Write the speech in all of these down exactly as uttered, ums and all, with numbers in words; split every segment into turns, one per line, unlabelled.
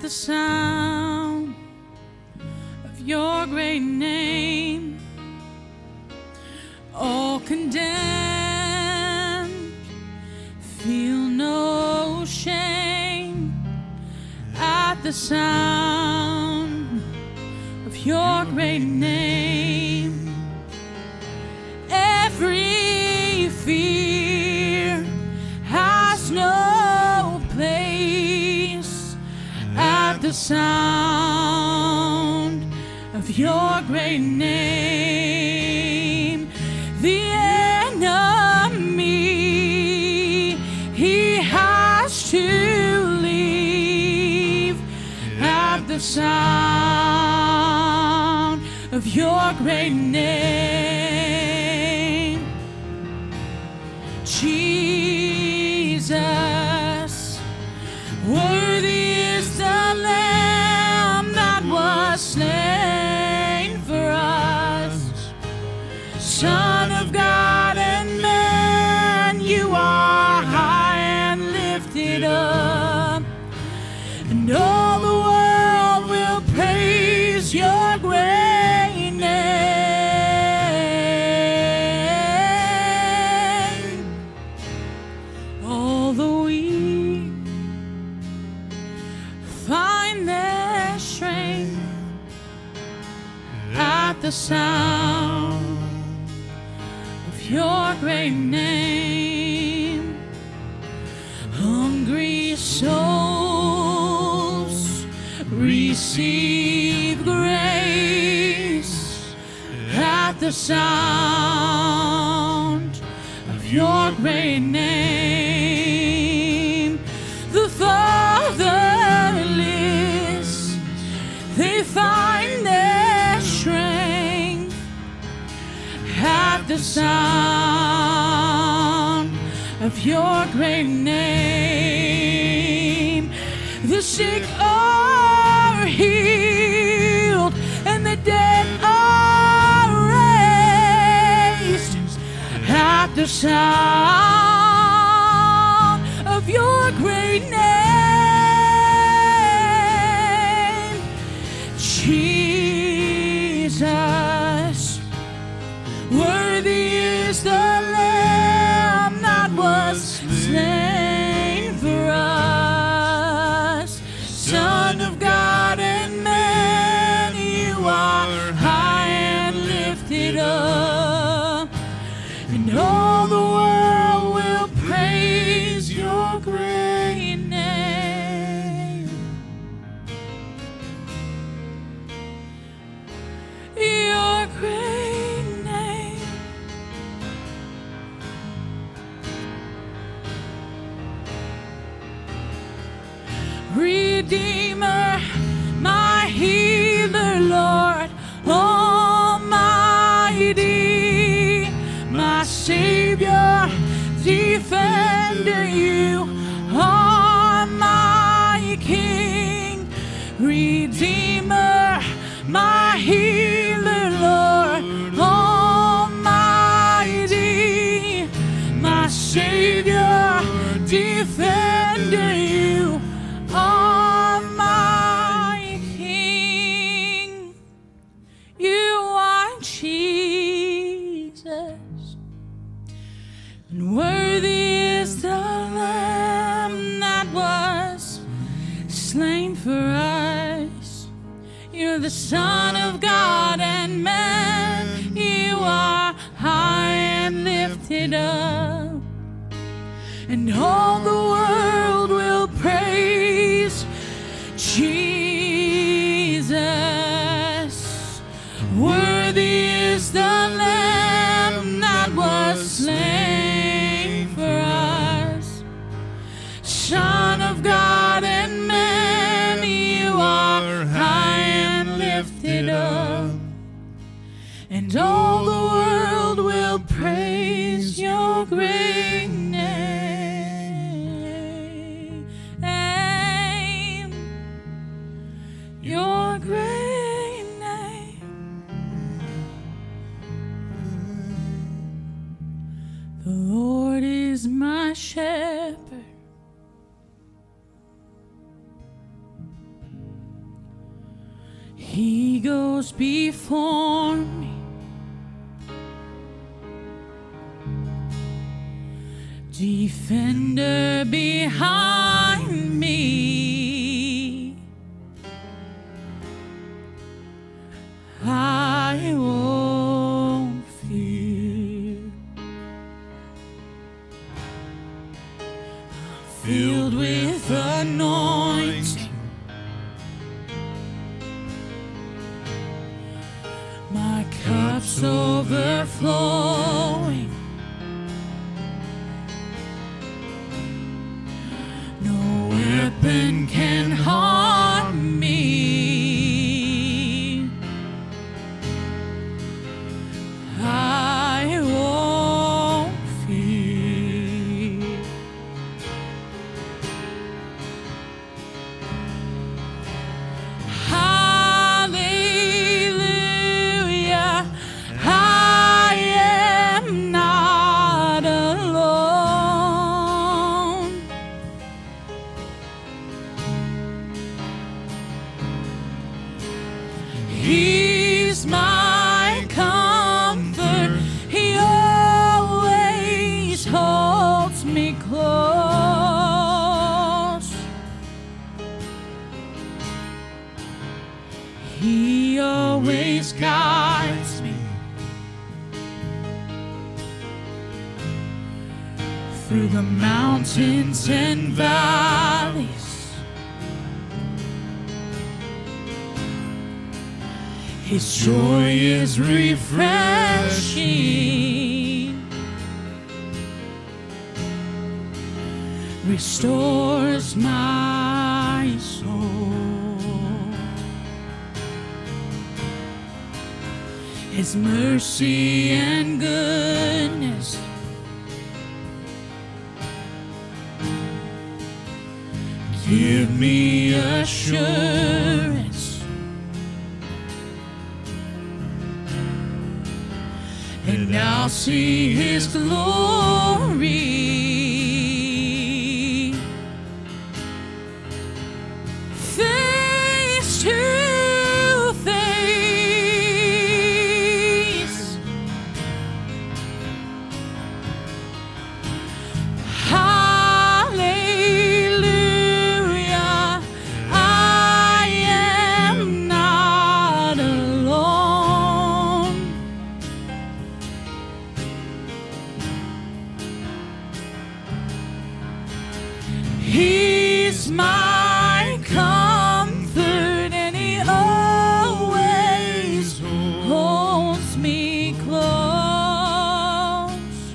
sound of your great name, all condemned, feel no shame at the sound of your great name. Every fear has no place at the sound of your great name. The enemy, he has to leave at the sound of your great name. Jesus, worthy is the Lamb that was slain for us. Son of God and man, you are high and lifted up, and all the world will praise your great name. All the weak find their strength at the sound of your great name. Hungry souls receive grace at the sound of your great name. The fatherless, they find their strength at the sound of your great name. The sick are healed and the dead are raised at the sound of your great name. Jesus, worthy is the Lamb that was slain for us. Son of God and man, you are high and lifted up, and all the world will praise your great name. Your great name. Redeemer, my healer, Lord Almighty, my Savior, defender, you are my King. Redeemer, my healer, Lord Almighty, my Savior, defender, you are my King. You are Jesus, and worthy is the Lamb that was slain for us. You're the Son of God and man, you are high and lifted up, and all the world will praise Jesus. Worthy is the Lamb that was slain for us. Son of God and man, you are high and lifted up, and all the world will praise your great name. Your great name. The Lord is my shepherd, He goes before me. Defender behind me. I won't fear. Filled with anointing, my cup's overflowing. No weapon can harm me. I won't fear. Hallelujah, I am not alone. He's my comfort. He always holds me close. He always guides me through the mountains and valleys. His joy is refreshing, restores my soul. His mercy and goodness give me assurance, and I'll see His glory face to face. Hallelujah, I am not alone. He's my comfort, and He always holds me close.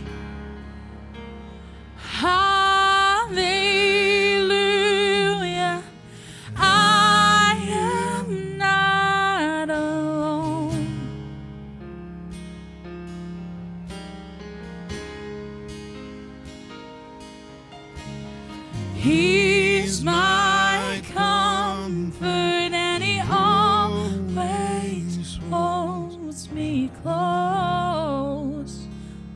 Hallelujah, I am not alone. He's my comfort, and He always holds me close.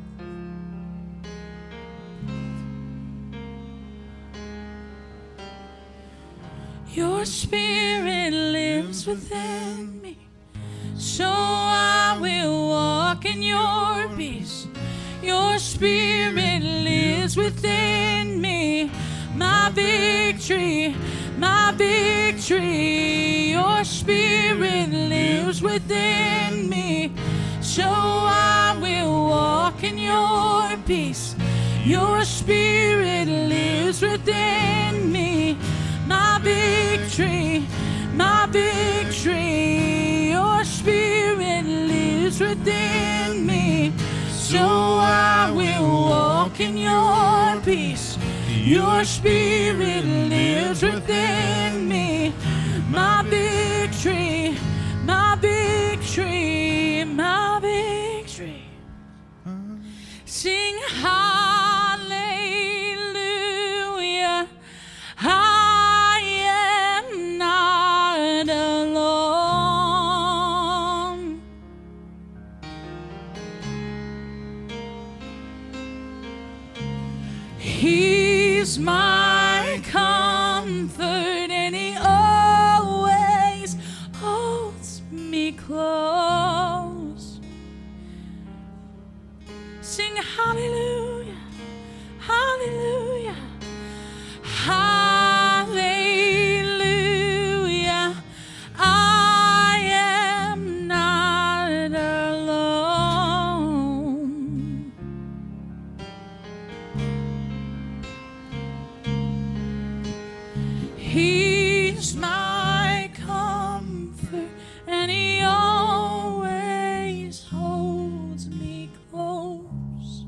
Your Spirit lives within me, so I will walk in your peace. Your Spirit lives within me, my victory, my victory. Your Spirit lives within me, so I will walk in your peace. Your Spirit lives within me, my victory, my victory. Your Spirit lives within me, so I will walk in your peace. Your Spirit lives within me, my victory, my victory, my victory. Sing hallelujah, I am not alone. He's my comfort, and He always holds me close. Sing hallelujah, hallelujah, hallelujah. I am not alone. He's my comfort, and he always holds me close.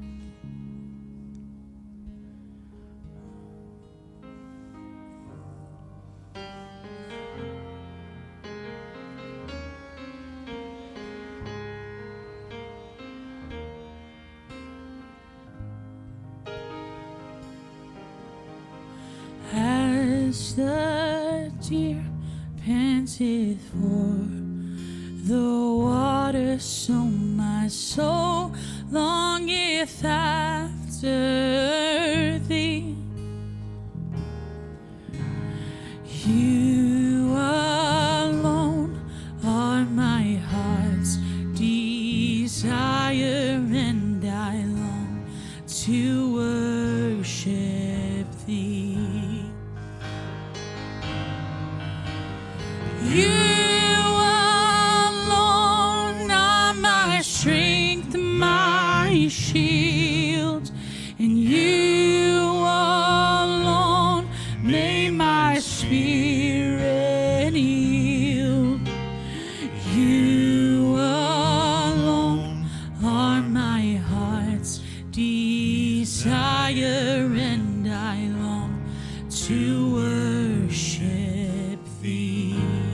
As the deer panteth for the water, so my soul longeth after thee. You alone are my heart's desire, and I long to worship thee. You alone are my strength, my shield, and you alone may my spirit yield. You alone are my heart's desire, and I long to worship thee.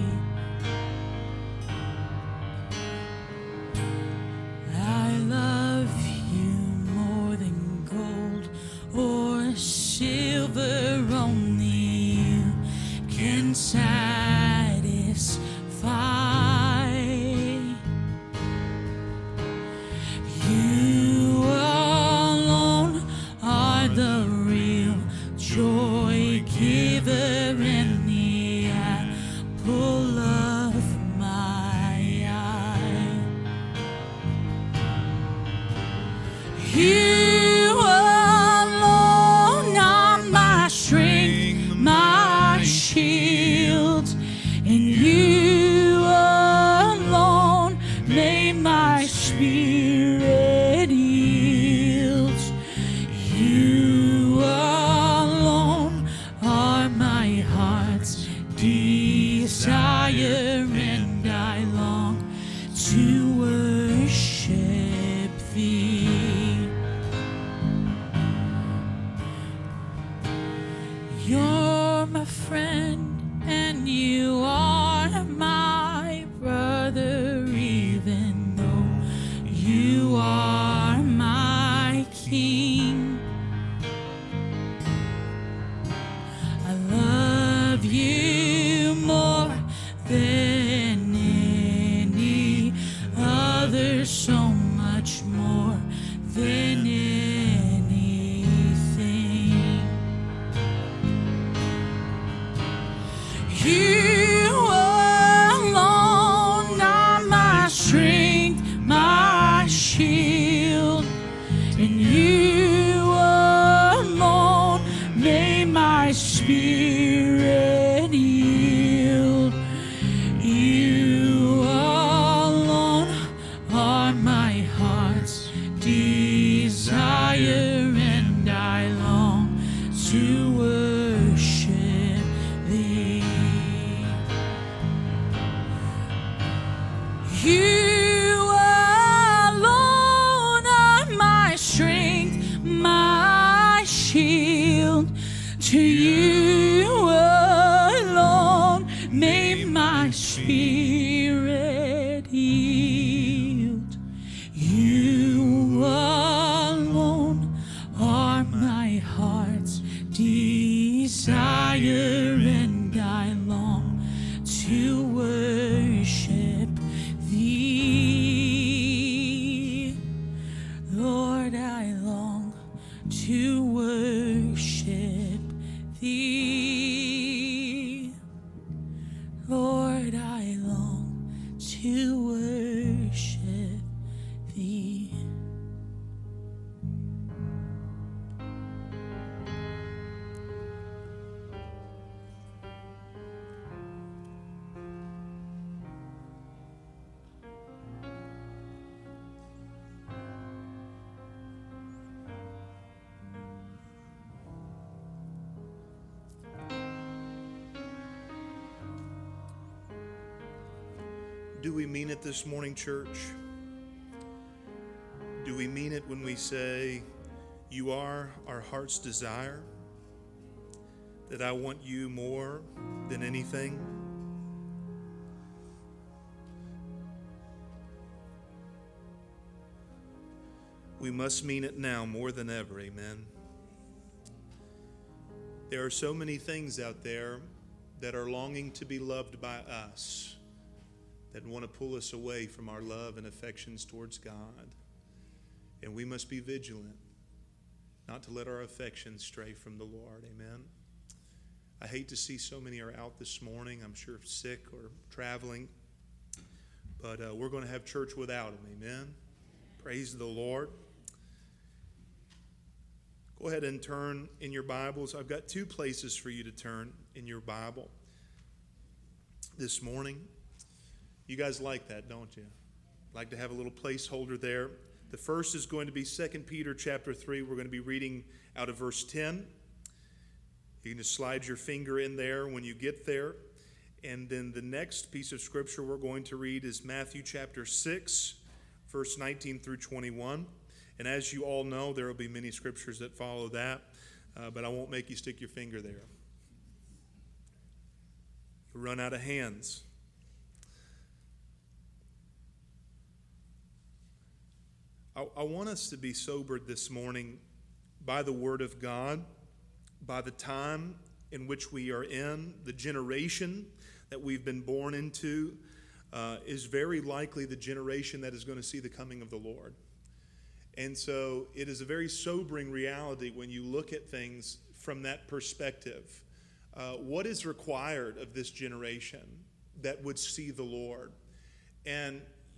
I love you more than gold or silver, only you can satisfy. You alone are the real joy giver, and the apple of my eye. You alone are my strength, my shield, and you alone may my spirit yield. You alone are my heart's desire, and I long to worship thee. You're my friend, and you are my brother, even though you are my king. I love you more than any other, so much more than anything. You alone are my strength, my shield, and you alone may my spirit yield. You alone are my heart's desire, and I long to worship thee. You alone are my strength, my shield. To you alone may my spirit yield. You alone are my heart's desire, and I long to worship thee. Lord, I long to worship thee. Lord, I long to
Do we mean it this morning, church? Do we mean it when we say, you are our heart's desire? That I want you more than anything? We must mean it now more than ever, amen. There are so many things out there that are longing to be loved by us, that want to pull us away from our love and affections towards God. And we must be vigilant, not to let our affections stray from the Lord, amen. I hate to see so many are out this morning, I'm sure sick or traveling, but uh, we're going to have church without them, amen. Praise the Lord. Go ahead and turn in your Bibles. I've got two places for you to turn in your Bible this morning. You guys like that, don't you? Like to have a little placeholder there. The first is going to be Second Peter chapter three. We're going to be reading out of verse ten. You can just slide your finger in there when you get there. And then the next piece of scripture we're going to read is Matthew chapter six, verse nineteen through twenty-one. And as you all know, there will be many scriptures that follow that, uh, but I won't make you stick your finger there. You'll run out of hands. I, I want us to be sobered this morning by the Word of God, by the time in which we are in, the generation that we've been born into uh, is very likely the generation that is going to see the coming of the Lord. And so it is a very sobering reality when you look at things from that perspective. Uh, what is required of this generation that would see the Lord? And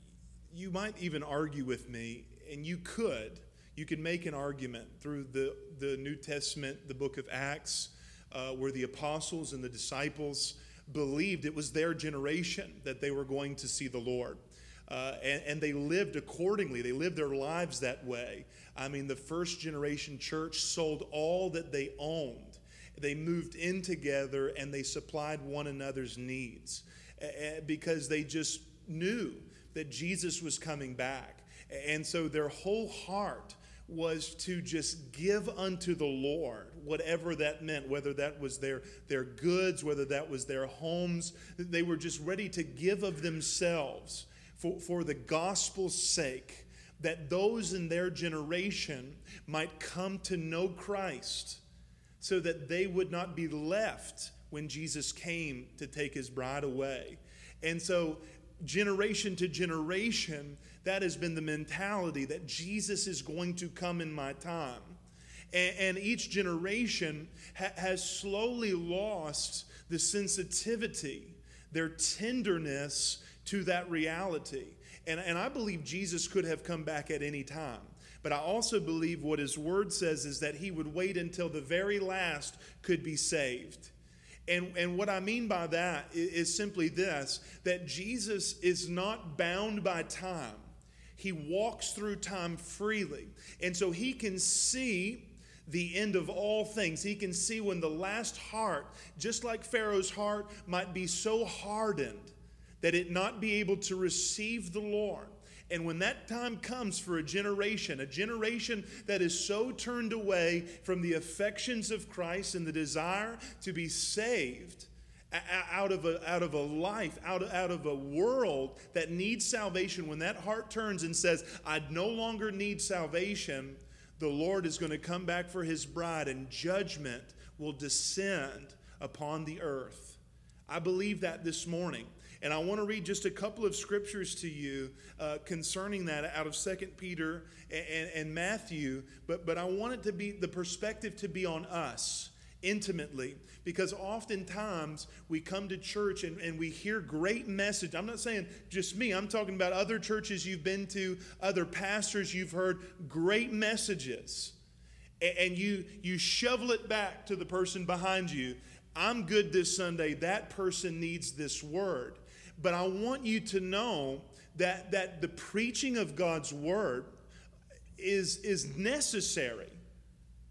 you might even argue with me, and you could. You could make an argument through the, the New Testament, the book of Acts, uh, where the apostles and the disciples believed it was their generation that they were going to see the Lord. Uh, and, and they lived accordingly. They lived their lives that way. I mean, the first generation church sold all that they owned. They moved in together and they supplied one another's needs uh, because they just knew that Jesus was coming back. And so their whole heart was to just give unto the Lord, whatever that meant, whether that was their, their goods, whether that was their homes. They were just ready to give of themselves For, for the gospel's sake, that those in their generation might come to know Christ so that they would not be left when Jesus came to take his bride away. And so generation to generation, that has been the mentality that Jesus is going to come in my time. And, and each generation ha- has slowly lost the sensitivity, their tenderness to that reality. And, and I believe Jesus could have come back at any time. But I also believe what his word says is that he would wait until the very last could be saved. And, and what I mean by that is, is simply this, that Jesus is not bound by time. He walks through time freely. And so he can see the end of all things. He can see when the last heart, just like Pharaoh's heart, might be so hardened that it not be able to receive the Lord. And when that time comes for a generation, a generation that is so turned away from the affections of Christ and the desire to be saved out of a, out of a life, out of, out of a world that needs salvation, when that heart turns and says, I no longer need salvation, the Lord is going to come back for his bride and judgment will descend upon the earth. I believe that this morning. And I want to read just a couple of scriptures to you uh, concerning that out of Second Peter and, and, and Matthew. But, but I want it to be the perspective to be on us intimately, because oftentimes we come to church and, and we hear great message. I'm not saying just me. I'm talking about other churches you've been to, other pastors you've heard great messages. And, and you, you shovel it back to the person behind you. I'm good this Sunday. That person needs this word. But I want you to know that, that the preaching of God's word is, is necessary.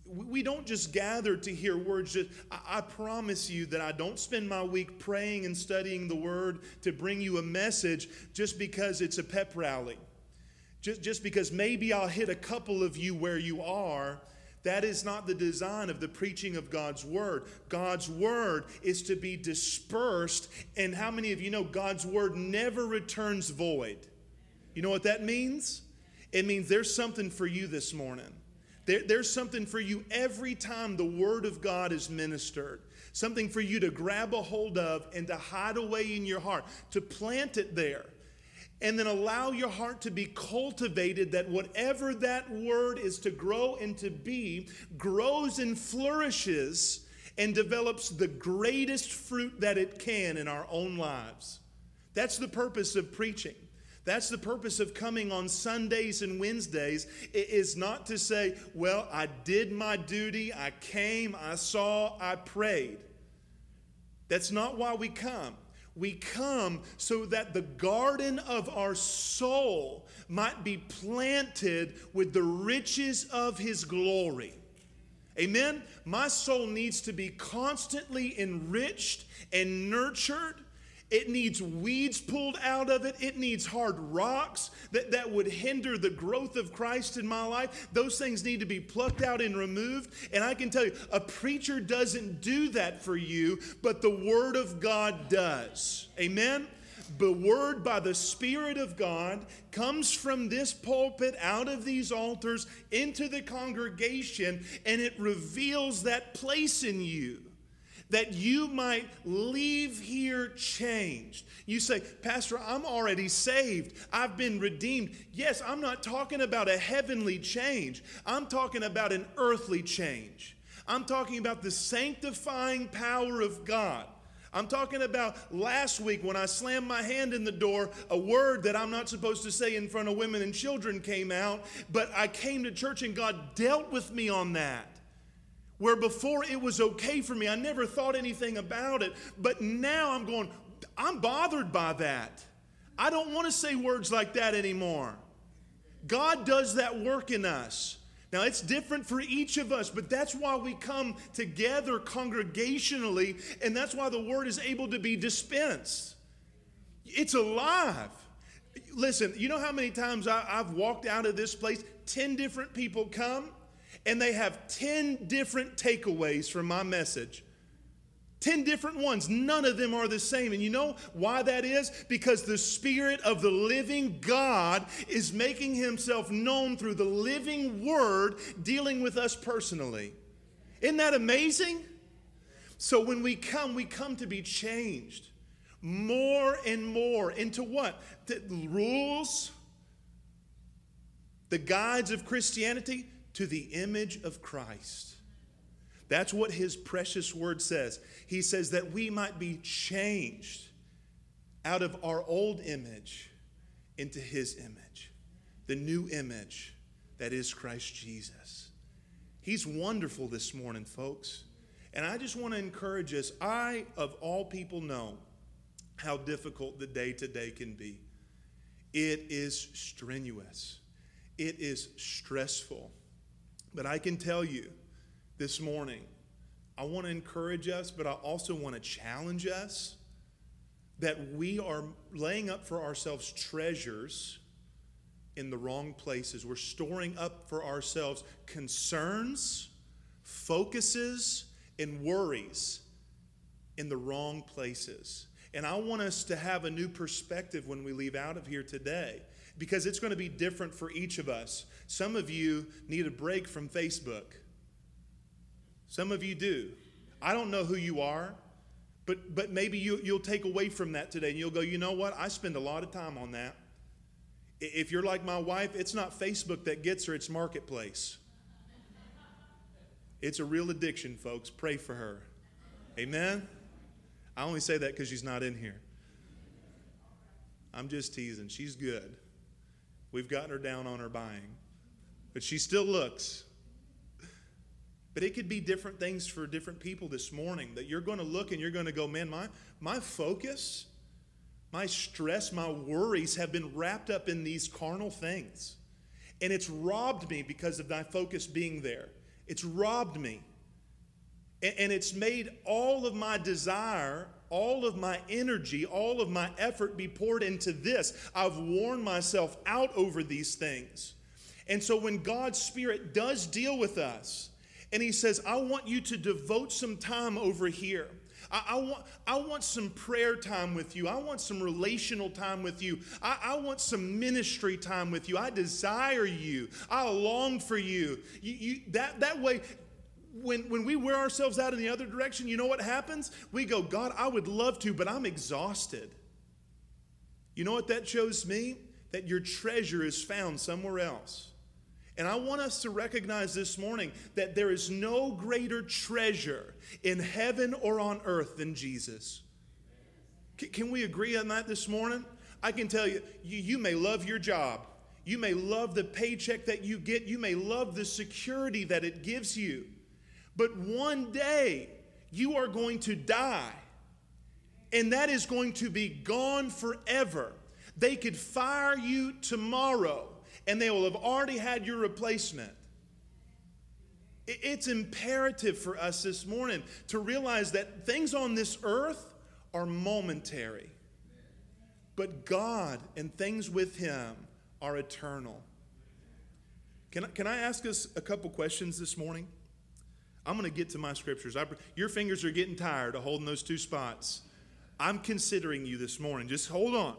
We don't just gather to hear words. Just, I, I promise you that I don't spend my week praying and studying the Word to bring you a message just because it's a pep rally. Just, just because maybe I'll hit a couple of you where you are. That is not the design of the preaching of God's Word. God's Word is to be dispersed. And how many of you know God's Word never returns void? You know what that means? It means there's something for you this morning. There, there's something for you every time the Word of God is ministered. Something for you to grab a hold of and to hide away in your heart. To plant it there. And then allow your heart to be cultivated, that whatever that word is to grow and to be, grows and flourishes and develops the greatest fruit that it can in our own lives. That's the purpose of preaching. That's the purpose of coming on Sundays and Wednesdays. It is not to say, well, I did my duty, I came, I saw, I prayed. That's not why we come. We come so that the garden of our soul might be planted with the riches of His glory. Amen? My soul needs to be constantly enriched and nurtured. It needs weeds pulled out of it. It needs hard rocks that, that would hinder the growth of Christ in my life. Those things need to be plucked out and removed. And I can tell you, a preacher doesn't do that for you, but the Word of God does. Amen? The Word by the Spirit of God comes from this pulpit, out of these altars, into the congregation, and it reveals that place in you, that you might leave here changed. You say, Pastor, I'm already saved. I've been redeemed. Yes, I'm not talking about a heavenly change. I'm talking about an earthly change. I'm talking about the sanctifying power of God. I'm talking about last week when I slammed my hand in the door, a word that I'm not supposed to say in front of women and children came out, but I came to church and God dealt with me on that. Where before it was okay for me, I never thought anything about it. But now I'm going, I'm bothered by that. I don't want to say words like that anymore. God does that work in us. Now, it's different for each of us, but that's why we come together congregationally, and that's why the Word is able to be dispensed. It's alive. Listen, you know how many times I, I've walked out of this place, ten different people come, and they have ten different takeaways from my message. ten different ones. None of them are the same. And you know why that is? Because the Spirit of the living God is making Himself known through the living Word, dealing with us personally. Isn't that amazing? So when we come, we come to be changed more and more into what? The rules, the guides of Christianity, to the image of Christ. That's what His precious word says. He says that we might be changed out of our old image into His image, the new image that is Christ Jesus. He's wonderful this morning, folks. And I just want to encourage us. I, of all people, know how difficult the day-to-day can be. It is strenuous. It is stressful. But I can tell you this morning, I want to encourage us, but I also want to challenge us that we are laying up for ourselves treasures in the wrong places. We're storing up for ourselves concerns, focuses, and worries in the wrong places. And I want us to have a new perspective when we leave out of here today, because it's going to be different for each of us. Some of you need a break from Facebook. Some of you do. I don't know who you are, but, but maybe you, you'll take away from that today and you'll go, you know what? I spend a lot of time on that. If you're like my wife, it's not Facebook that gets her, it's Marketplace. It's a real addiction, folks. Pray for her. Amen? I only say that because she's not in here. I'm just teasing. She's good. We've gotten her down on her buying. But she still looks. But it could be different things for different people this morning, that you're going to look and you're going to go, man, my, my focus, my stress, my worries have been wrapped up in these carnal things. And it's robbed me because of my focus being there. It's robbed me. And, and it's made all of my desire, all of my energy, all of my effort be poured into this. I've worn myself out over these things. And so when God's Spirit does deal with us, and he says, I want you to devote some time over here. I, I, want, I want some prayer time with you. I want some relational time with you. I, I want some ministry time with you. I desire you. I long for you. you, you that, that way, when, when we wear ourselves out in the other direction, you know what happens? We go, God, I would love to, but I'm exhausted. You know what that shows me? That your treasure is found somewhere else. And I want us to recognize this morning that there is no greater treasure in heaven or on earth than Jesus. C- can we agree on that this morning? I can tell you, you, you may love your job. You may love the paycheck that you get. You may love the security that it gives you. But one day, you are going to die. And that is going to be gone forever. They could fire you tomorrow, and they will have already had your replacement. It's imperative for us this morning to realize that things on this earth are momentary, but God and things with him are eternal. Can I, can I ask us a couple questions this morning? I'm going to get to my scriptures. I, your fingers are getting tired of holding those two spots. I'm considering you this morning. Just hold on.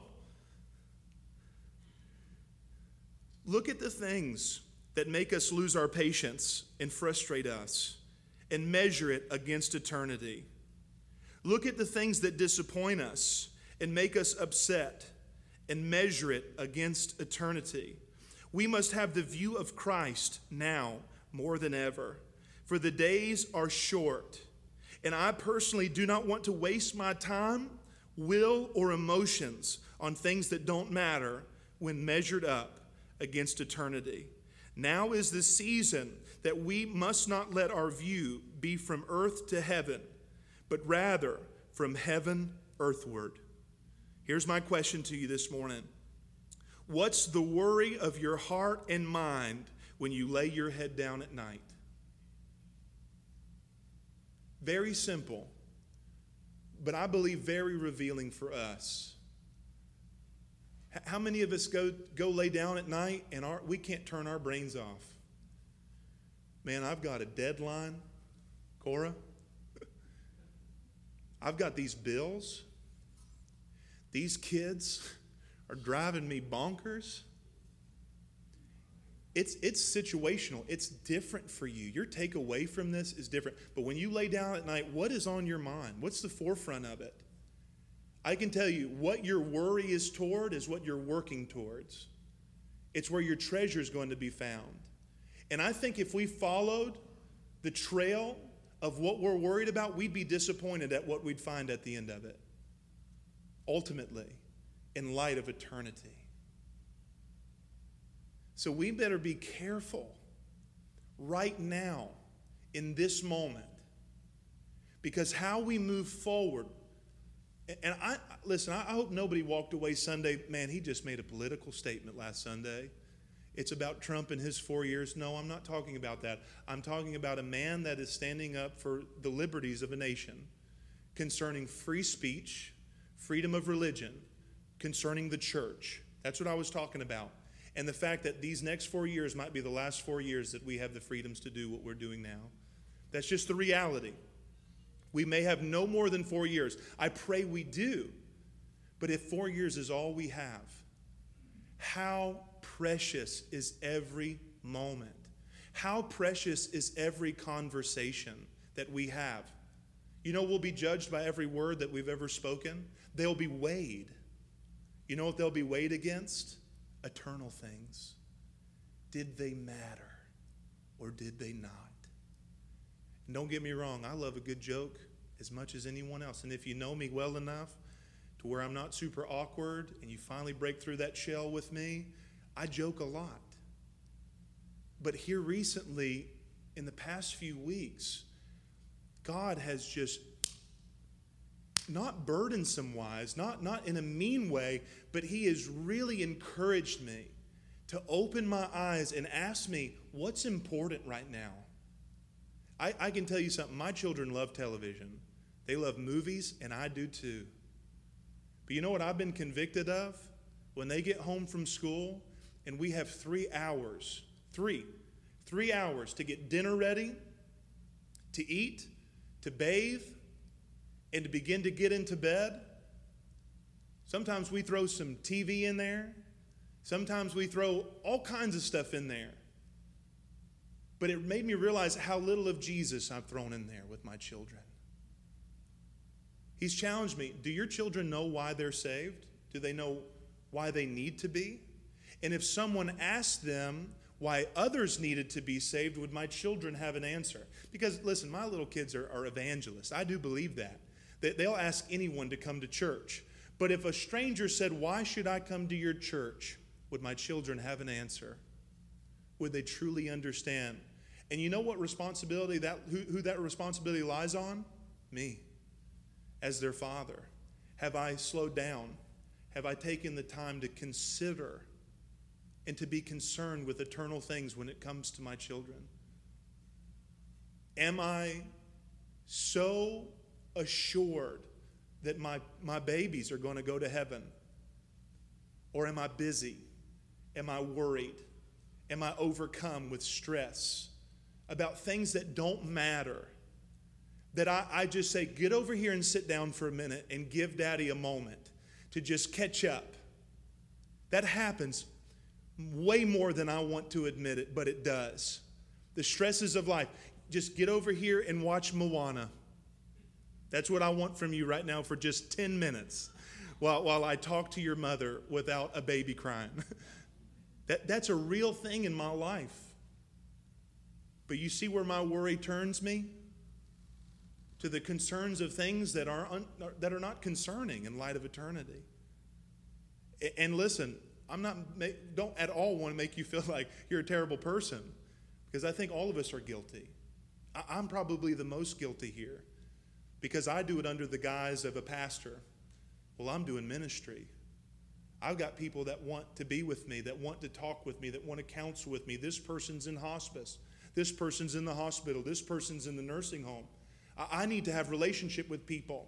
Look at the things that make us lose our patience and frustrate us, and measure it against eternity. Look at the things that disappoint us and make us upset, and measure it against eternity. We must have the view of Christ now more than ever, for the days are short, and I personally do not want to waste my time, will, or emotions on things that don't matter when measured up against eternity. Now is the season that we must not let our view be from earth to heaven, but rather from heaven earthward. Here's my question to you this morning. What's the worry of your heart and mind when you lay your head down at night? Very simple, but I believe very revealing for us. How many of us go, go lay down at night and our, we can't turn our brains off? Man, I've got a deadline, Cora. I've got these bills. These kids are driving me bonkers. It's, it's situational. It's different for you. Your takeaway from this is different. But when you lay down at night, what is on your mind? What's the forefront of it? I can tell you what your worry is toward is what you're working towards. It's where your treasure is going to be found. And I think if we followed the trail of what we're worried about, we'd be disappointed at what we'd find at the end of it. Ultimately, in light of eternity. So we better be careful right now in this moment, because how we move forward. And I listen, I hope nobody walked away Sunday, man, he just made a political statement last Sunday. It's about Trump and his four years. No, I'm not talking about that. I'm talking about a man that is standing up for the liberties of a nation, concerning free speech, freedom of religion, concerning the church. That's what I was talking about. And the fact that these next four years might be the last four years that we have the freedoms to do what we're doing now. That's just the reality. We may have no more than four years. I pray we do. But if four years is all we have, how precious is every moment? How precious is every conversation that we have? You know, we'll be judged by every word that we've ever spoken. They'll be weighed. You know what they'll be weighed against? Eternal things. Did they matter or did they not? And don't get me wrong, I love a good joke as much as anyone else. And if you know me well enough to where I'm not super awkward and you finally break through that shell with me, I joke a lot. But here recently, in the past few weeks, God has just, not burdensome wise, not, not in a mean way, but he has really encouraged me to open my eyes and ask me, what's important right now? I, I can tell you something. My children love television. They love movies, and I do too. But you know what I've been convicted of? When they get home from school and we have three hours, three, three hours to get dinner ready, to eat, to bathe, and to begin to get into bed. Sometimes we throw some T V in there. Sometimes we throw all kinds of stuff in there. But it made me realize how little of Jesus I've thrown in there with my children. He's challenged me. Do your children know why they're saved? Do they know why they need to be? And if someone asked them why others needed to be saved, would my children have an answer? Because, listen, my little kids are, are evangelists. I do believe that. They, they'll ask anyone to come to church. But if a stranger said, why should I come to your church? Would my children have an answer? Would they truly understand? And you know what responsibility that who, who that responsibility lies on? Me. As their father. Have I slowed down? Have I taken the time to consider and to be concerned with eternal things when it comes to my children? Am I so assured that my, my babies are going to go to heaven? Or am I busy? Am I worried? Am I overcome with stress about things that don't matter? That I, I just say, get over here and sit down for a minute and give Daddy a moment to just catch up. That happens way more than I want to admit it, but it does. The stresses of life. Just get over here and watch Moana. That's what I want from you right now for just ten minutes while, while I talk to your mother without a baby crying. that, that's a real thing in my life. But you see where my worry turns me? To the concerns of things that are, un, that are not concerning in light of eternity. And listen, I'm not don't at all want to make you feel like you're a terrible person, because I think all of us are guilty. I'm probably the most guilty here because I do it under the guise of a pastor. Well, I'm doing ministry. I've got people that want to be with me, that want to talk with me, that want to counsel with me. This person's in hospice. This person's in the hospital. This person's in the nursing home. I need to have relationship with people.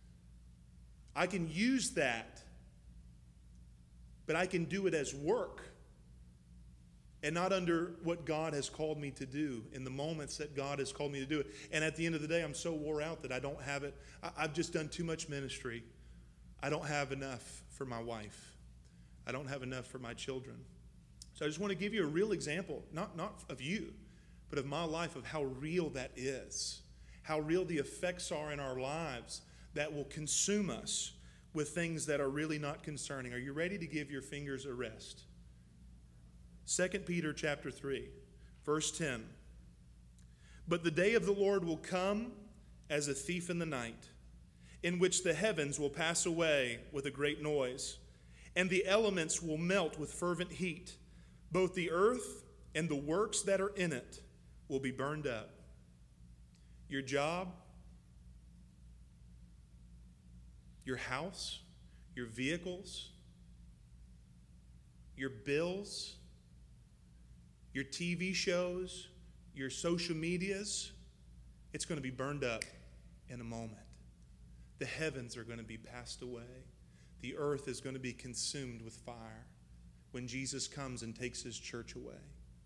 I can use that, but I can do it as work and not under what God has called me to do in the moments that God has called me to do it. And at the end of the day, I'm so wore out that I don't have it. I've just done too much ministry. I don't have enough for my wife. I don't have enough for my children. So I just want to give you a real example, not, not of you, but of my life, of how real that is. How real the effects are in our lives that will consume us with things that are really not concerning. Are you ready to give your fingers a rest? Second Peter chapter three, verse ten. But the day of the Lord will come as a thief in the night, in which the heavens will pass away with a great noise, and the elements will melt with fervent heat. Both the earth and the works that are in it will be burned up. Your job, your house, your vehicles, your bills, your T V shows, your social medias, it's going to be burned up in a moment. The heavens are going to be passed away. The earth is going to be consumed with fire when Jesus comes and takes his church away.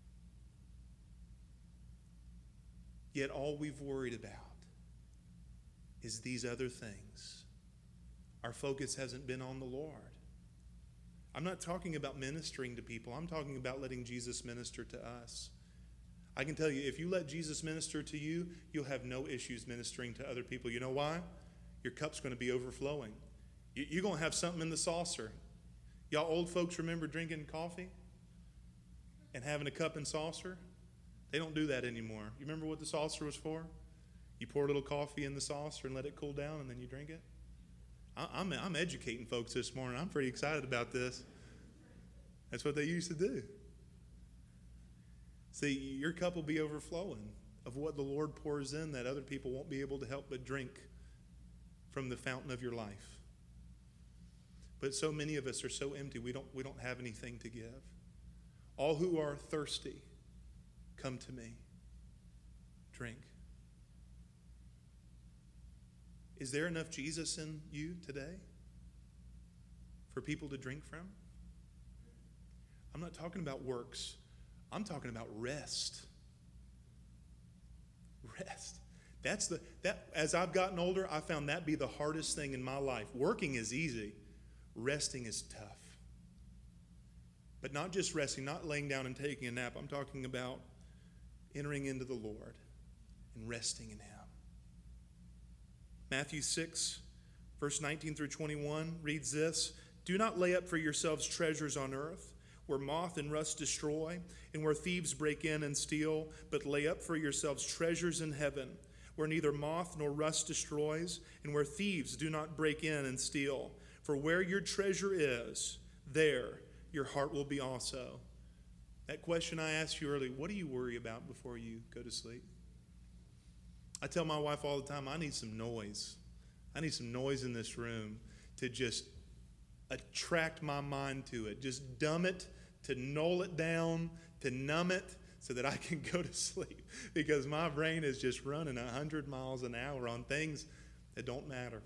Yet all we've worried about is these other things. Our focus hasn't been on the Lord. I'm not talking about ministering to people. I'm talking about letting Jesus minister to us. I can tell you, if you let Jesus minister to you, you'll have no issues ministering to other people. You know why? Your cup's going to be overflowing. You're going to have something in the saucer. Y'all old folks remember drinking coffee and having a cup and saucer? They don't do that anymore. You remember what the saucer was for? You pour a little coffee in the saucer and let it cool down, and then you drink it. I, I'm, I'm educating folks this morning. I'm pretty excited about this. That's what they used to do. See, your cup will be overflowing of what the Lord pours in that other people won't be able to help but drink from the fountain of your life. But so many of us are so empty, we don't, we don't have anything to give. All who are thirsty, come to me. Drink. Is there enough Jesus in you today for people to drink from? I'm not talking about works. I'm talking about rest. Rest. That's the that as I've gotten older, I found that be the hardest thing in my life. Working is easy. Resting is tough. But not just resting, not laying down and taking a nap. I'm talking about entering into the Lord and resting in Him. Matthew six, verse nineteen through twenty-one reads this: "Do not lay up for yourselves treasures on earth, where moth and rust destroy, and where thieves break in and steal, but lay up for yourselves treasures in heaven, where neither moth nor rust destroys, and where thieves do not break in and steal. For where your treasure is, there your heart will be also." That question I asked you earlier, what do you worry about before you go to sleep? I tell my wife all the time, I need some noise. I need some noise in this room to just attract my mind to it. Just dumb it, to null it down, to numb it, so that I can go to sleep. Because my brain is just running one hundred miles an hour on things that don't matter.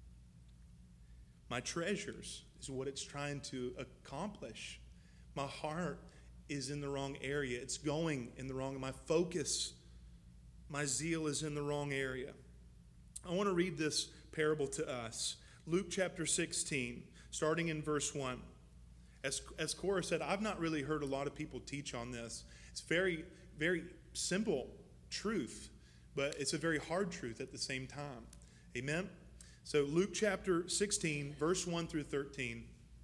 My treasures is what it's trying to accomplish. My heart is in the wrong area. It's going in the wrong, my focus, my zeal is in the wrong area. I want to read this parable to us. Luke chapter sixteen, starting in verse one. As, as Cora said, I've not really heard a lot of people teach on this. It's very, very simple truth, but it's a very hard truth at the same time. Amen? So Luke chapter sixteen, verse one through thirteen.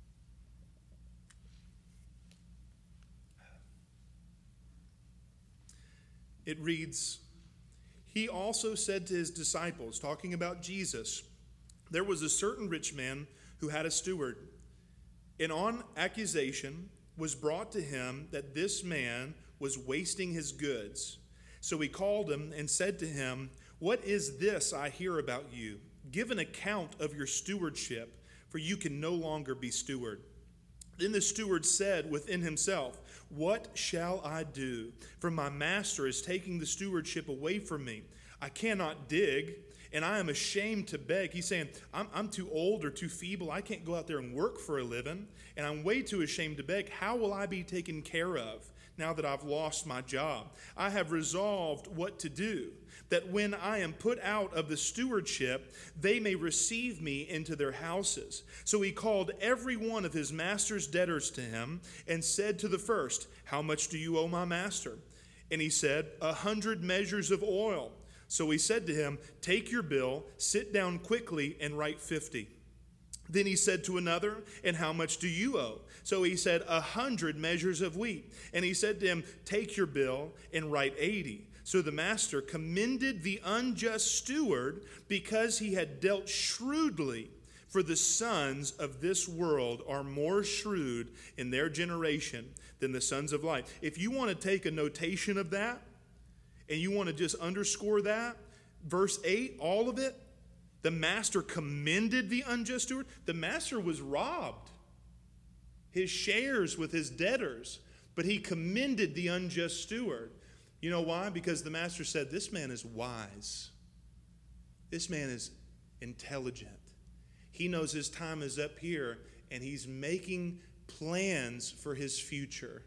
It reads, "He also said to his disciples," talking about Jesus, "there was a certain rich man who had a steward, and on accusation was brought to him that this man was wasting his goods. So he called him and said to him, 'What is this I hear about you? Give an account of your stewardship, for you can no longer be steward.' Then the steward said within himself, 'What shall I do? For my master is taking the stewardship away from me. I cannot dig, and I am ashamed to beg.'" He's saying, I'm, I'm too old or too feeble. I can't go out there and work for a living, and I'm way too ashamed to beg. How will I be taken care of now that I've lost my job? I have resolved what to do, that when I am put out of the stewardship, they may receive me into their houses. So he called every one of his master's debtors to him and said to the first, 'How much do you owe my master?' And he said, 'A hundred measures of oil.' So he said to him, 'Take your bill, sit down quickly, and write fifty.' Then he said to another, 'And how much do you owe?' So he said, 'A hundred measures of wheat.' And he said to him, 'Take your bill and write eighty.' So the master commended the unjust steward because he had dealt shrewdly. For the sons of this world are more shrewd in their generation than the sons of light." If you want to take a notation of that, and you want to just underscore that, verse eight, all of it, the master commended the unjust steward. The master was robbed his shares with his debtors, but he commended the unjust steward. You know why? Because the master said, this man is wise. This man is intelligent. He knows his time is up here, and he's making plans for his future.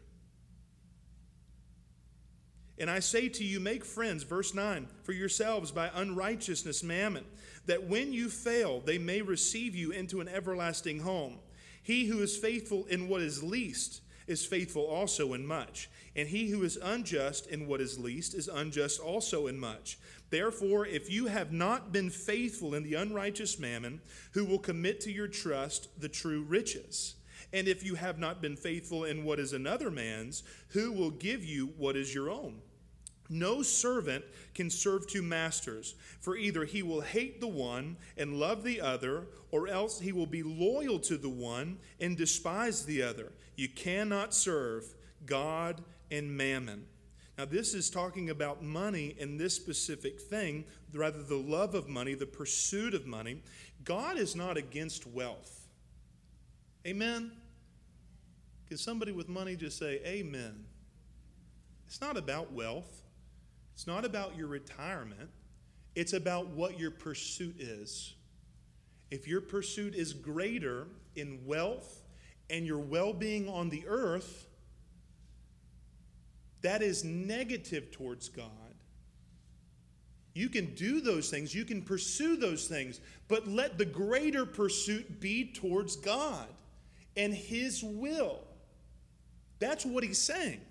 "And I say to you, make friends," verse nine, "for yourselves by unrighteousness mammon, that when you fail, they may receive you into an everlasting home. He who is faithful in what is least is faithful also in much, and he who is unjust in what is least is unjust also in much. Therefore, if you have not been faithful in the unrighteous mammon, who will commit to your trust the true riches? And if you have not been faithful in what is another man's, who will give you what is your own? No servant can serve two masters, for either he will hate the one and love the other, or else he will be loyal to the one and despise the other. You cannot serve God and mammon." Now, this is talking about money and this specific thing, rather the love of money, the pursuit of money. God is not against wealth. Amen? Can somebody with money just say amen? It's not about wealth. It's not about your retirement. It's about what your pursuit is. If your pursuit is greater in wealth and your well-being on the earth, that is negative towards God. You can do those things, you can pursue those things, but let the greater pursuit be towards God and His will. That's what he's saying.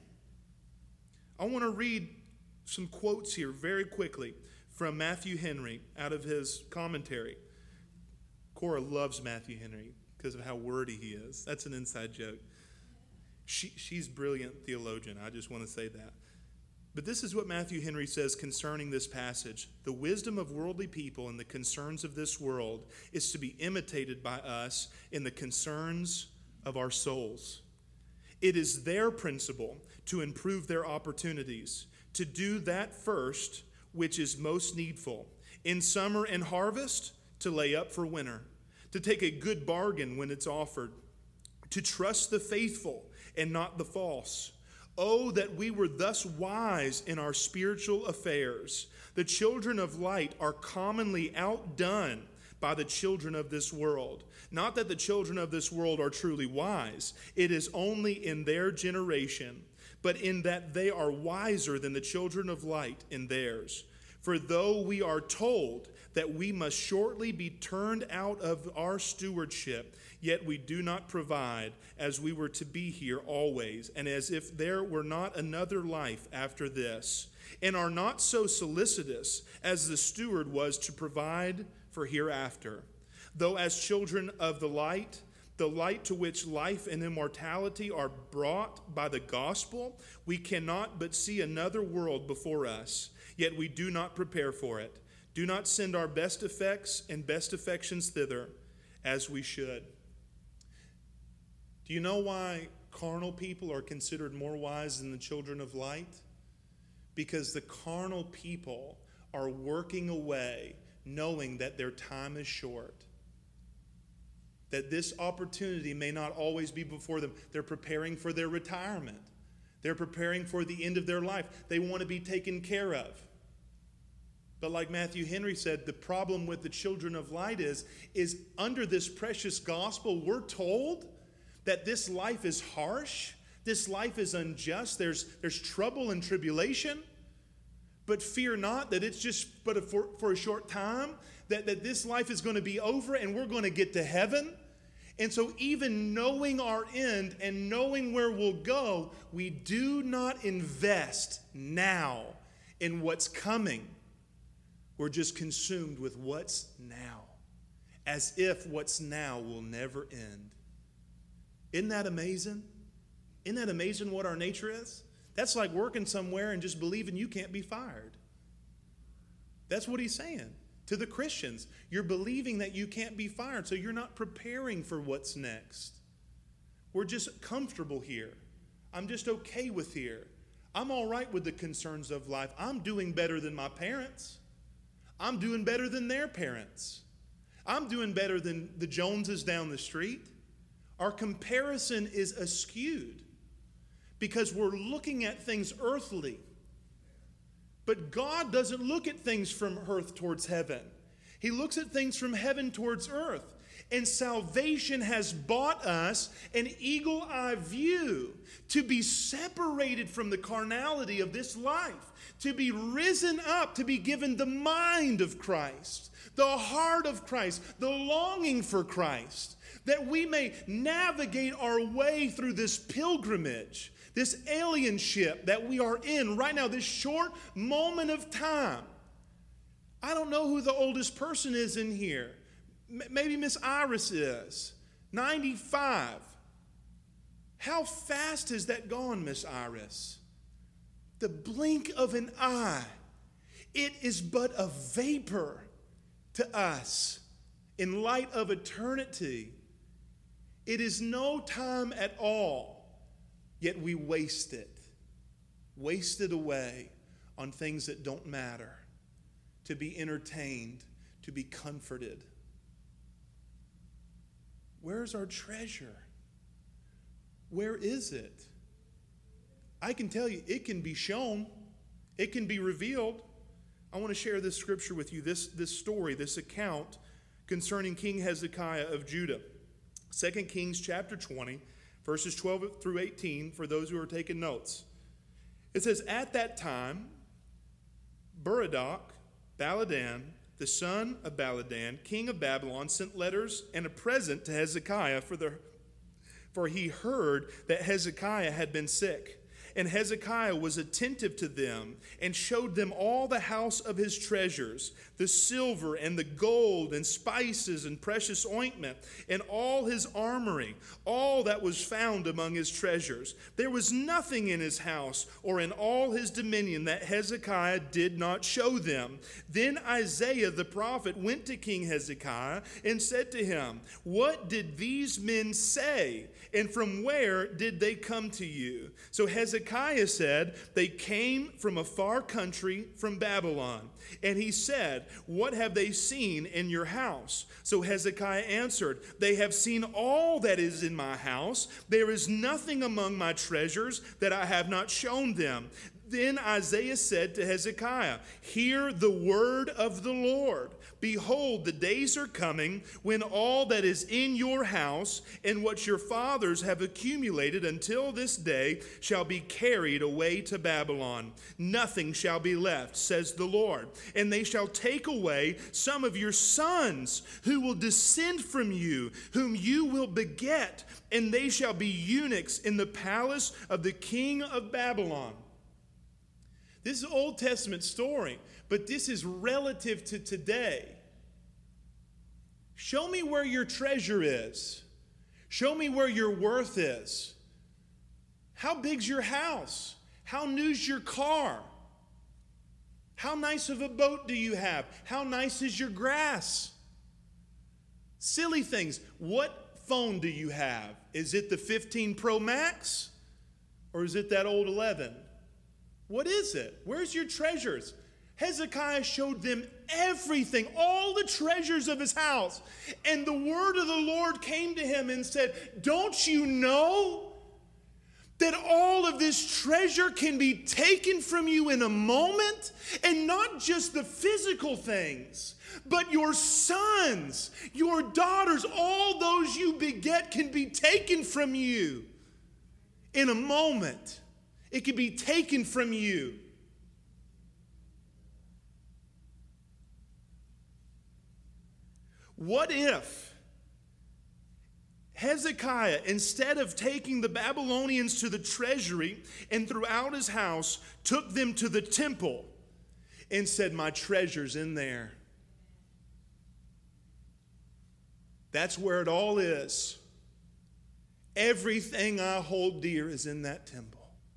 I want to read some quotes here very quickly from Matthew Henry out of his commentary. Cora loves Matthew Henry because of how wordy he is. That's an inside joke. She, she's a brilliant theologian. I just want to say that. But this is what Matthew Henry says concerning this passage. The wisdom of worldly people and the concerns of this world is to be imitated by us in the concerns of our souls. It is their principle to improve their opportunities, to do that first which is most needful. In summer and harvest, to lay up for winter, to take a good bargain when it's offered, to trust the faithful and not the false. Oh, that we were thus wise in our spiritual affairs. The children of light are commonly outdone by the children of this world. Not that the children of this world are truly wise. It is only in their generation, but in that they are wiser than the children of light in theirs. For though we are told that we must shortly be turned out of our stewardship, yet we do not provide as we were to be here always, and as if there were not another life after this, and are not so solicitous as the steward was to provide for hereafter. Though as children of the light, the light to which life and immortality are brought by the gospel, we cannot but see another world before us, yet we do not prepare for it. Do not send our best effects and best affections thither as we should. Do you know why carnal people are considered more wise than the children of light? Because the carnal people are working away knowing that their time is short, that this opportunity may not always be before them. They're preparing for their retirement. They're preparing for the end of their life. They want to be taken care of. But like Matthew Henry said, the problem with the children of light is, is under this precious gospel, we're told that this life is harsh, this life is unjust, there's, there's trouble and tribulation. But fear not that it's just but for, for a short time, that, that this life is going to be over and we're going to get to heaven. And so even knowing our end and knowing where we'll go, we do not invest now in what's coming. We're just consumed with what's now, as if what's now will never end. Isn't that amazing? Isn't that amazing what our nature is? That's like working somewhere and just believing you can't be fired. That's what he's saying to the Christians. You're believing that you can't be fired, so you're not preparing for what's next. We're just comfortable here. I'm just okay with here. I'm all right with the concerns of life. I'm doing better than my parents. I'm doing better than their parents. I'm doing better than the Joneses down the street. Our comparison is askewed, because we're looking at things earthly. But God doesn't look at things from earth towards heaven. He looks at things from heaven towards earth. And salvation has bought us an eagle-eye view to be separated from the carnality of this life, to be risen up, to be given the mind of Christ, the heart of Christ, the longing for Christ, that we may navigate our way through this pilgrimage, this alienship that we are in right now, this short moment of time. I don't know who the oldest person is in here. M- maybe Miss Iris is. ninety-five. How fast has that gone, Miss Iris? The blink of an eye. It is but a vapor to us in light of eternity. It is no time at all, yet we waste it. Waste it away on things that don't matter, to be entertained, to be comforted. Where's our treasure? Where is it? I can tell you, it can be shown. It can be revealed. I want to share this scripture with you, this, this story, this account concerning King Hezekiah of Judah. Second Kings chapter twenty, verses twelve through eighteen, for those who are taking notes. It says, "At that time, Berodach, Baladan, the son of Baladan, king of Babylon, sent letters and a present to Hezekiah, for, the, for he heard that Hezekiah had been sick. And Hezekiah was attentive to them and showed them all the house of his treasures, the silver and the gold and spices and precious ointment, and all his armory, all that was found among his treasures. There was nothing in his house or in all his dominion that Hezekiah did not show them. Then Isaiah the prophet went to King Hezekiah and said to him, 'What did these men say? And from where did they come to you?' So Hezekiah said, 'They came from a far country, from Babylon.' And he said, 'What have they seen in your house?' So Hezekiah answered, 'They have seen all that is in my house. There is nothing among my treasures that I have not shown them.' Then Isaiah said to Hezekiah, 'Hear the word of the Lord. Behold, the days are coming when all that is in your house and what your fathers have accumulated until this day shall be carried away to Babylon. Nothing shall be left, says the Lord. And they shall take away some of your sons who will descend from you, whom you will beget, and they shall be eunuchs in the palace of the king of Babylon.'" This is an Old Testament story, but this is relative to today. Show me where your treasure is. Show me where your worth is. How big's your house? How new's your car? How nice of a boat do you have? How nice is your grass? Silly things. What phone do you have? Is it the fifteen Pro Max? Or is it that old eleven? What is it? Where's your treasures? Hezekiah showed them everything, all the treasures of his house. And the word of the Lord came to him and said, "Don't you know that all of this treasure can be taken from you in a moment? And not just the physical things, but your sons, your daughters, all those you beget can be taken from you in a moment. It can be taken from you." What if Hezekiah, instead of taking the Babylonians to the treasury and throughout his house, took them to the temple and said, "My treasure's in there. That's where it all is. Everything I hold dear is in that temple.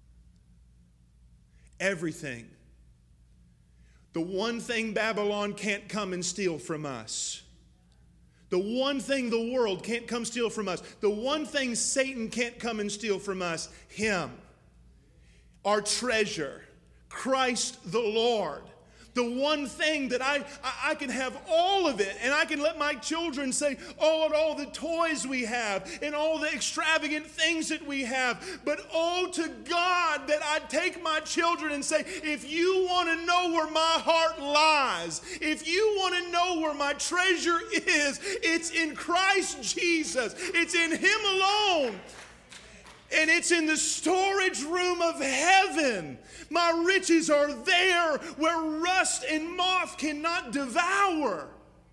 Everything. The one thing Babylon can't come and steal from us. The one thing the world can't come steal from us. The one thing Satan can't come and steal from us. Him. Our treasure. Christ the Lord. The one thing that I, I, I can have all of it, and I can let my children say, "Oh, and all the toys we have, and all the extravagant things that we have." But oh, to God that I'd take my children and say, "If you want to know where my heart lies, if you want to know where my treasure is, it's in Christ Jesus. It's in Him alone. And it's in the storage room of heaven. My riches are there where rust and moth cannot devour."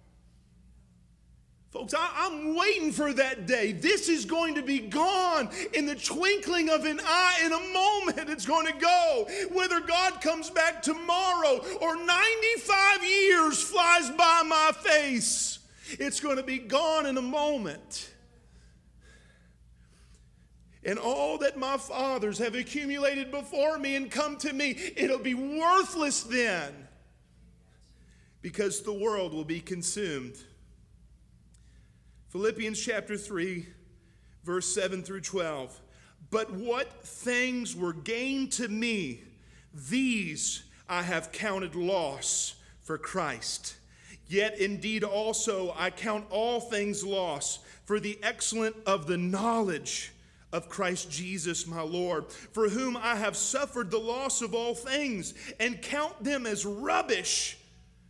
Folks, I, I'm waiting for that day. This is going to be gone in the twinkling of an eye. In a moment, it's going to go. Whether God comes back tomorrow or ninety-five years flies by my face, it's going to be gone in a moment. And all that my fathers have accumulated before me and come to me, it'll be worthless then, because the world will be consumed. Philippians chapter three, verse seven through twelve. "But what things were gained to me, these I have counted loss for Christ. Yet indeed also I count all things loss for the excellence of the knowledge of Christ Jesus my Lord, for whom I have suffered the loss of all things, and count them as rubbish,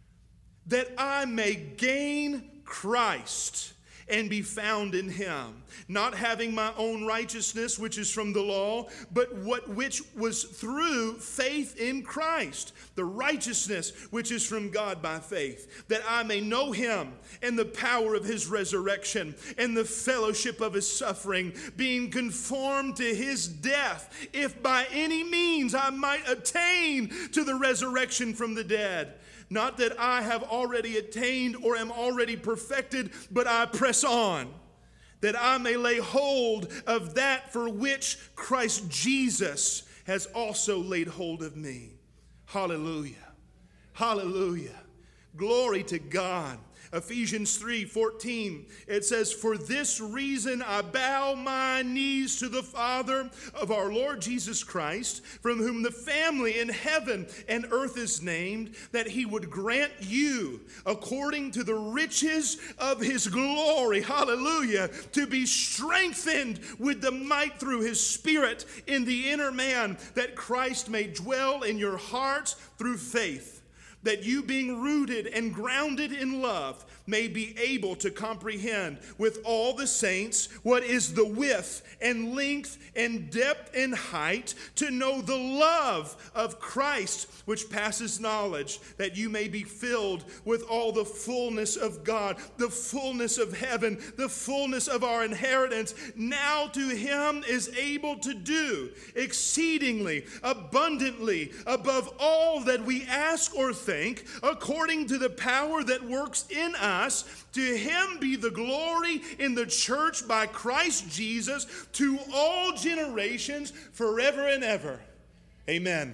that I may gain Christ and be found in him, not having my own righteousness, which is from the law, but what which was through faith in Christ, the righteousness which is from God by faith, that I may know him and the power of his resurrection and the fellowship of his suffering, being conformed to his death, if by any means I might attain to the resurrection from the dead. Not that I have already attained or am already perfected, but I press on, that I may lay hold of that for which Christ Jesus has also laid hold of me. Hallelujah. Hallelujah. Glory to God. Ephesians three fourteen, it says, for this reason I bow my knees to the Father of our Lord Jesus Christ, from whom the family in heaven and earth is named, that he would grant you, according to the riches of his glory, hallelujah, to be strengthened with the might through his Spirit in the inner man, that Christ may dwell in your hearts through faith, that you, being rooted and grounded in love, may be able to comprehend with all the saints what is the width and length and depth and height, to know the love of Christ which passes knowledge, that you may be filled with all the fullness of God, the fullness of heaven, the fullness of our inheritance. Now to him is able to do exceedingly abundantly above all that we ask or think, according to the power that works in us. To him be the glory in the church by Christ Jesus to all generations forever and ever. Amen.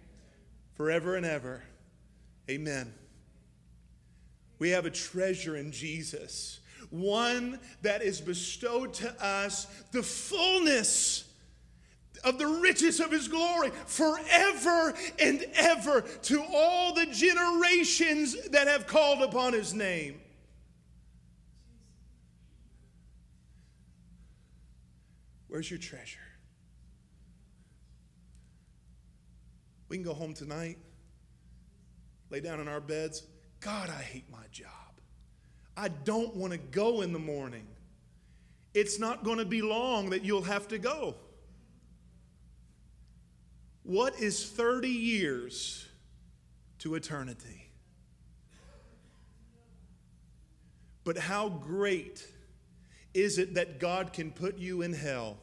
Forever and ever. Amen. We have a treasure in Jesus, one that is bestowed to us the fullness of the riches of his glory forever and ever, to all the generations that have called upon his name. Where's your treasure? We can go home tonight, lay down in our beds. God, I hate my job. I don't want to go in the morning. It's not going to be long that you'll have to go. What is thirty years to eternity? But how great is it that God can put you in hell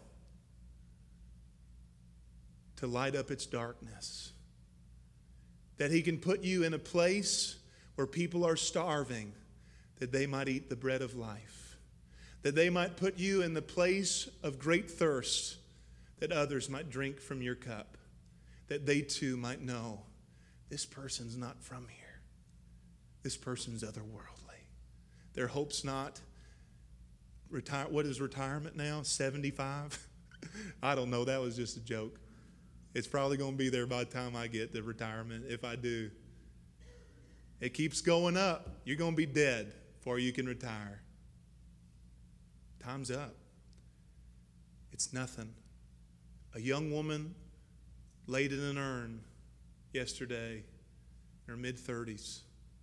to light up its darkness? That he can put you in a place where people are starving, that they might eat the bread of life. That they might put you in the place of great thirst, that others might drink from your cup. That they too might know, this person's not from here. This person's otherworldly. Their hope's not retire. What is retirement now? seventy-five? I don't know. That was just a joke. It's probably going to be there by the time I get to retirement, if I do. It keeps going up. You're going to be dead before you can retire. Time's up. It's nothing. A young woman laid in an urn yesterday in her mid-thirties.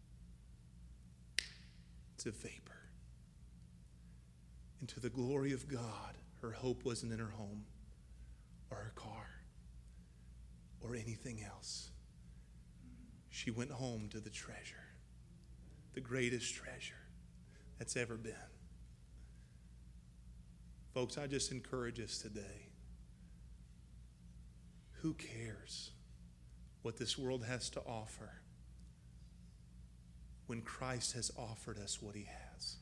It's a vapor. And to the glory of God, her hope wasn't in her home or her car or anything else. She went home to the treasure, the greatest treasure that's ever been. Folks, I just encourage us today. Who cares what this world has to offer when Christ has offered us what he has?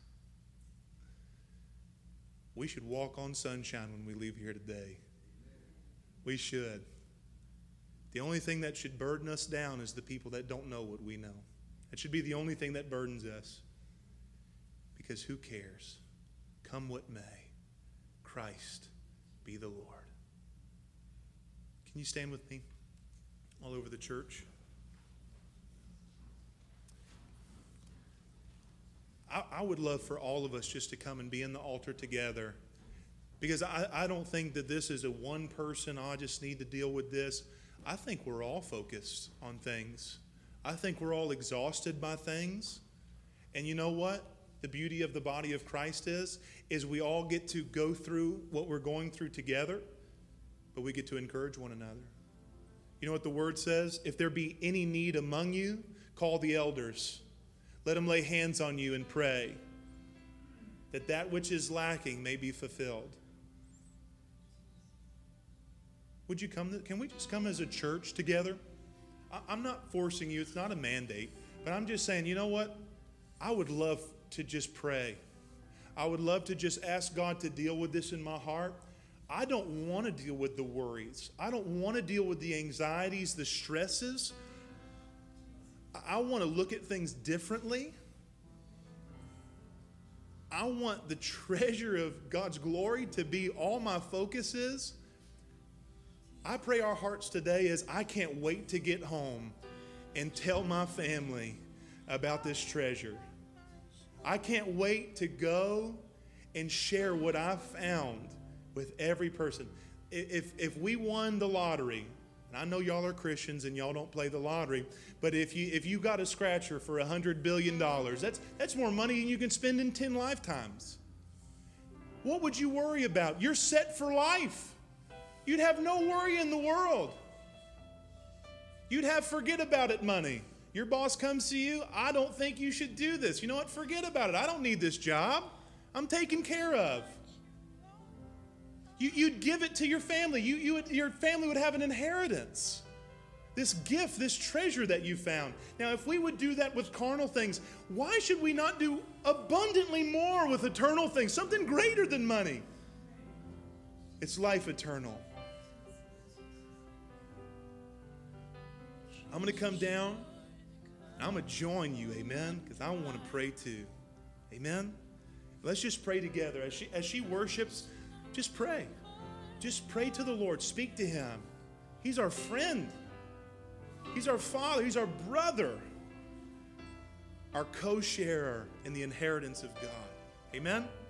We should walk on sunshine when we leave here today. We should. The only thing that should burden us down is the people that don't know what we know. That should be the only thing that burdens us. Because who cares? Come what may, Christ be the Lord. Can you stand with me all over the church? I, I would love for all of us just to come and be in the altar together Because I, I don't think that this is a one person, oh, I just need to deal with this. I think we're all focused on things. I think we're all exhausted by things. And you know what? The beauty of the body of Christ is, is we all get to go through what we're going through together, but we get to encourage one another. You know what the word says? If there be any need among you, call the elders. Let them lay hands on you and pray that that which is lacking may be fulfilled. Would you come? To, can we just come as a church together? I, I'm not forcing you. It's not a mandate. But I'm just saying, you know what? I would love to just pray. I would love to just ask God to deal with this in my heart. I don't want to deal with the worries. I don't want to deal with the anxieties, the stresses. I want to look at things differently. I want the treasure of God's glory to be all my focus is. I pray our hearts today is I can't wait to get home and tell my family about this treasure. I can't wait to go and share what I found with every person. If, if we won the lottery, and I know y'all are Christians and y'all don't play the lottery, but if you if you got a scratcher for one hundred billion dollars, that's, that's more money than you can spend in ten lifetimes. What would you worry about? You're set for life. You'd have no worry in the world. You'd have forget about it money. Your boss comes to you, I don't think you should do this. You know what? Forget about it. I don't need this job. I'm taken care of. You, you'd give it to your family. You, you would, your family would have an inheritance. This gift, this treasure that you found. Now, if we would do that with carnal things, why should we not do abundantly more with eternal things? Something greater than money. It's life eternal. I'm going to come down. I'm going to join you, amen, because I want to pray too. Amen? Let's just pray together. As she, as she worships, just pray. Just pray to the Lord. Speak to Him. He's our friend. He's our Father. He's our brother. Our co-sharer in the inheritance of God. Amen?